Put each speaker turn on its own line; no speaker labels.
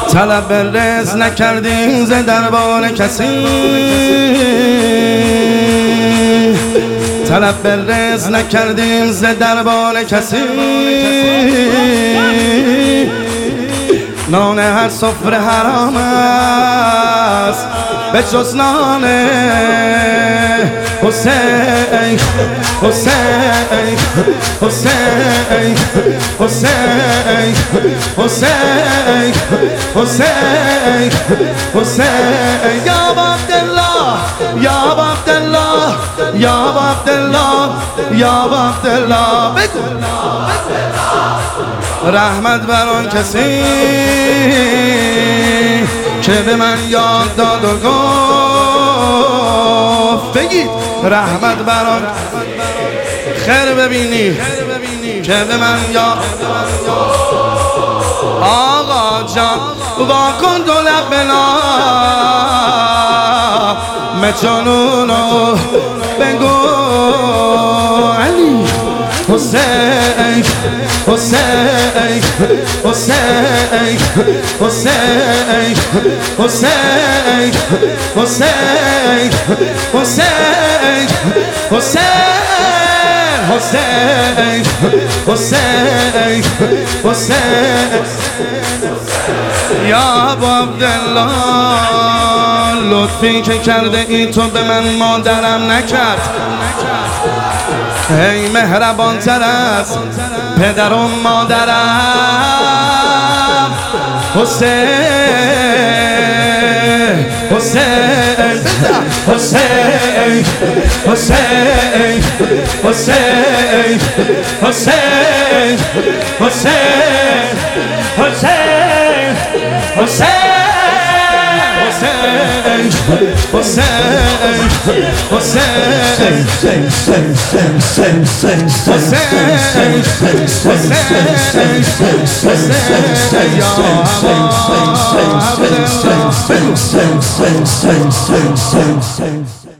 طلب رزق نکردیم ز دربار کسی، طلب رزق نکردیم ز دربار کسی. نان هر سفره حرام است به جز نان حسین. حسین حسین حسین حسین حسین حسین یا عبدالله یا عبدالله یا عبدالله یا عبدالله. بگو رحمت بر آن کسی که به من یاد داد و گفت. بگید رحمت بر آن خیر ببینی که به من یاد. آقا جان با کن دو لب بنا مجنونو بگو علی حسین حسین حسین حسین حسین حسین حسین حسین حسین حسین یا عبدالله لطفی که کرده ای تو به من مادرم نکرد. ای مهربان تر از پدر و مادرم حسین حسین حسین حسین حسین حسین حسین حسین حسین حسین